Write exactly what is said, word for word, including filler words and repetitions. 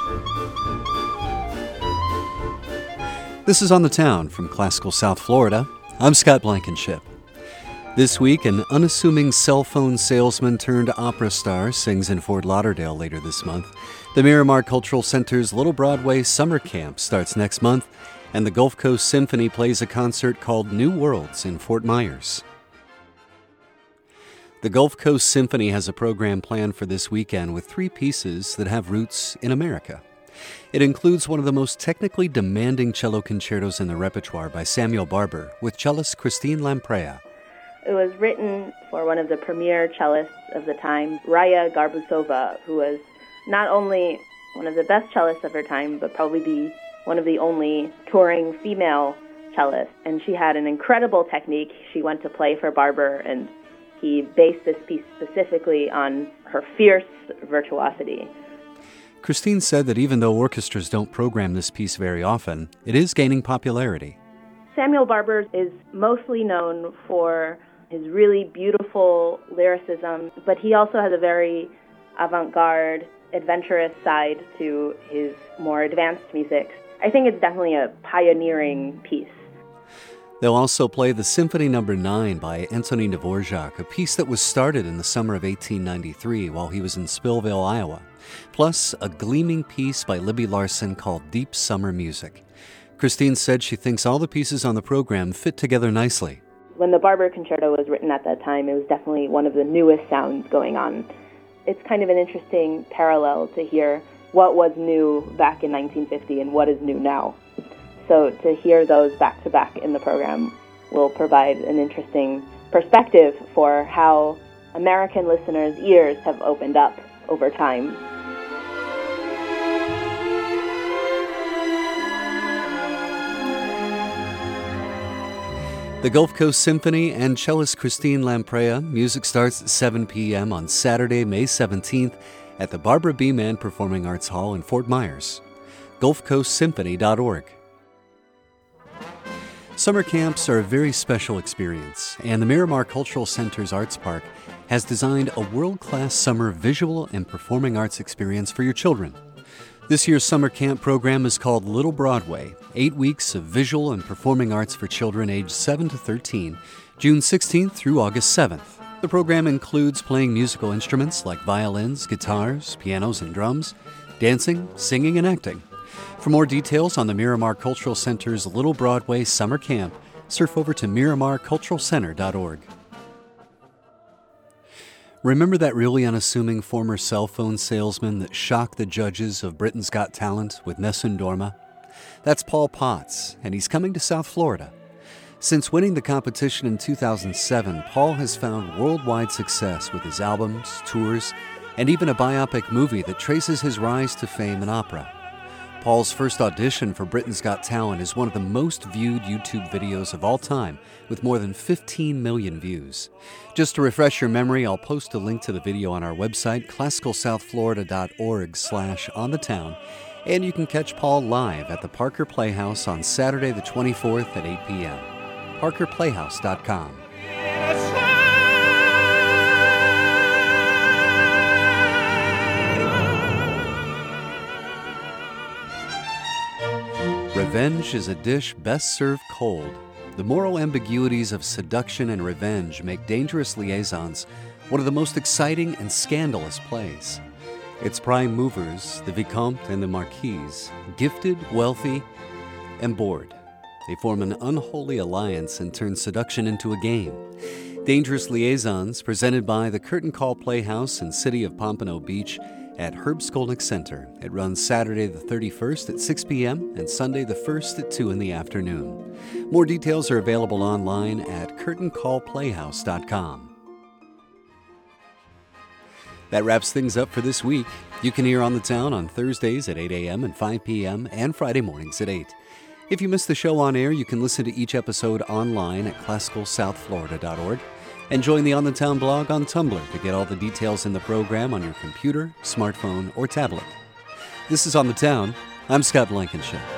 This is On the Town from Classical South Florida. I'm Scott Blankenship. This week, an unassuming cell phone salesman turned opera star sings in Fort Lauderdale later this month. The Miramar Cultural Center's Little Broadway Summer Camp starts next month, and the Gulf Coast Symphony plays a concert called New Worlds in Fort Myers. The Gulf Coast Symphony has a program planned for this weekend with three pieces that have roots in America. It includes one of the most technically demanding cello concertos in the repertoire by Samuel Barber with cellist Christine Lamprea. It was written for one of the premier cellists of the time, Raya Garbusova, who was not only one of the best cellists of her time, but probably the one of the only touring female cellists. And she had an incredible technique. She went to play for Barber, and he based this piece specifically on her fierce virtuosity. Christine said that even though orchestras don't program this piece very often, it is gaining popularity. Samuel Barber is mostly known for his really beautiful lyricism, but he also has a very avant-garde, adventurous side to his more advanced music. I think it's definitely a pioneering piece. They'll also play the Symphony Number nine by Antonin Dvorak, a piece that was started in the summer of eighteen ninety-three while he was in Spillville, Iowa. Plus, a gleaming piece by Libby Larsen called Deep Summer Music. Christine said she thinks all the pieces on the program fit together nicely. When the Barber Concerto was written at that time, it was definitely one of the newest sounds going on. It's kind of an interesting parallel to hear what was new back in nineteen fifty and what is new now. So to hear those back-to-back in the program will provide an interesting perspective for how American listeners' ears have opened up over time. The Gulf Coast Symphony and cellist Christine Lamprea. Music starts at seven p.m. on Saturday, May seventeenth at the Barbara Beeman Performing Arts Hall in Fort Myers. Gulf Coast Symphony dot org. Summer camps are a very special experience, and the Miramar Cultural Center's Arts Park has designed a world-class summer visual and performing arts experience for your children. This year's summer camp program is called Little Broadway, eight weeks of visual and performing arts for children aged seven to thirteen, June sixteenth through August seventh. The program includes playing musical instruments like violins, guitars, pianos, and drums, dancing, singing, and acting. For more details on the Miramar Cultural Center's Little Broadway Summer Camp, surf over to Miramar Cultural Center dot org. Remember that really unassuming former cell phone salesman that shocked the judges of Britain's Got Talent with Nessun Dorma? That's Paul Potts, and he's coming to South Florida. Since winning the competition in two thousand seven, Paul has found worldwide success with his albums, tours, and even a biopic movie that traces his rise to fame in opera. Paul's first audition for Britain's Got Talent is one of the most viewed YouTube videos of all time, with more than fifteen million views. Just to refresh your memory, I'll post a link to the video on our website, classical south florida dot org slash on the town, and you can catch Paul live at the Parker Playhouse on Saturday the twenty-fourth at eight p.m. parker playhouse dot com. Revenge is a dish best served cold. The moral ambiguities of seduction and revenge make Dangerous Liaisons one of the most exciting and scandalous plays. Its prime movers, the Vicomte and the Marquise, gifted, wealthy, and bored. They form an unholy alliance and turn seduction into a game. Dangerous Liaisons, presented by the Curtain Call Playhouse in City of Pompano Beach at Herb Skolnick Center. It runs Saturday the thirty-first at six p.m. and Sunday the first at two in the afternoon. More details are available online at curtain call playhouse dot com. That wraps things up for this week. You can hear On the Town on Thursdays at eight a.m. and five p.m. and Friday mornings at eight. If you missed the show on air, you can listen to each episode online at classical south florida dot org. And join the On the Town blog on Tumblr to get all the details in the program on your computer, smartphone, or tablet. This is On the Town. I'm Scott Blankenship.